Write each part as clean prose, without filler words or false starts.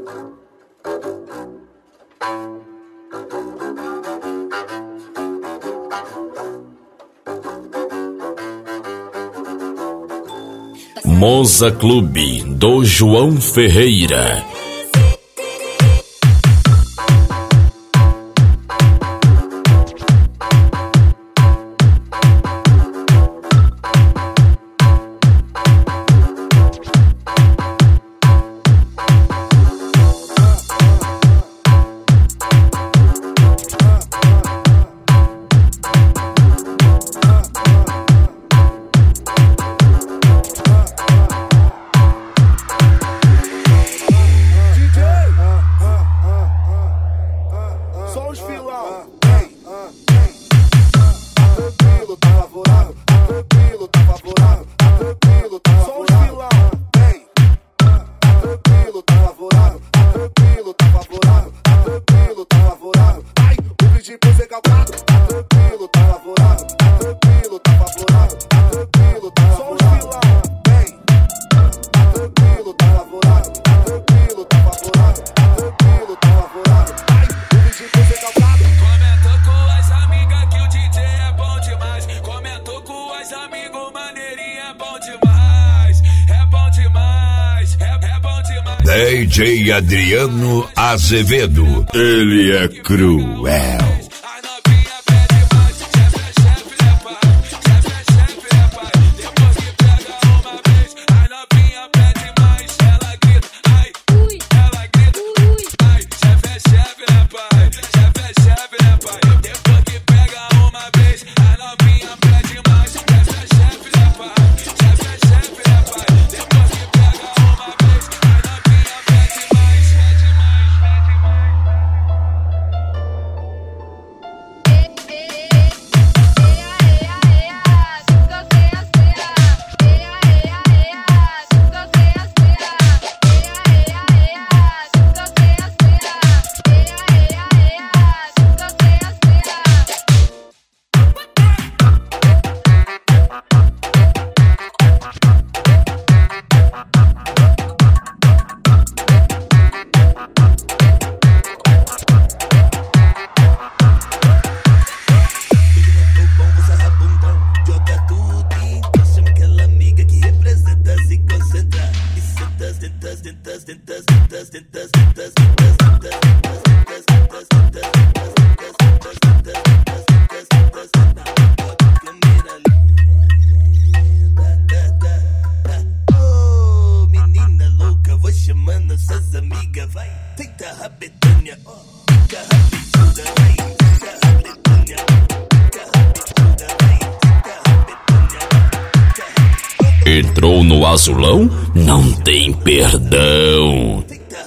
Moza Clube do João Ferreira. DJ Adriano Azevedo, ele é cruel. Entrou no azulão? Não tem perdão.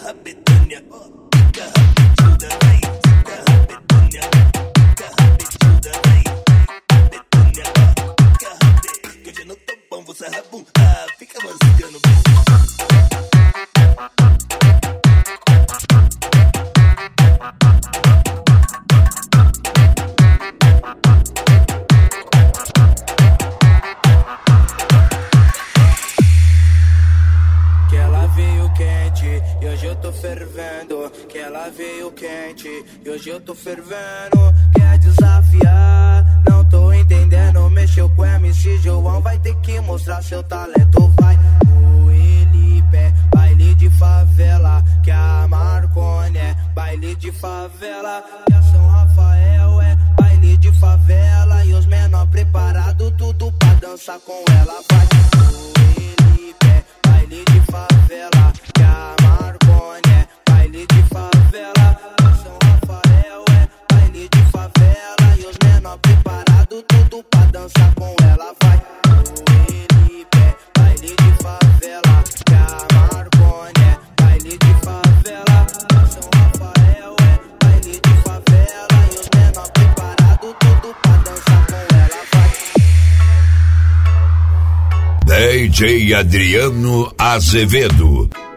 E hoje eu tô fervendo, que ela veio quente. E hoje eu tô fervendo, quer desafiar? Não tô entendendo, mexeu com MC João, vai ter que mostrar seu talento. Vai o Elipe, baile de favela, que a Marconi é baile de favela, que a São Rafael é baile de favela. E os menor preparado, tudo pra dançar com ela. Vai o Elipe, baile de favela, que a Marconi é baile de favela, São Rafael é baile de favela. E os menor preparado, tudo pra dançar com ela. Vai o Elipe, baile de favela, que a Marconi é baile de favela, São Rafael é baile de favela. E os menor preparado, tudo pra dançar com ela. Vai DJ Adriano Azevedo.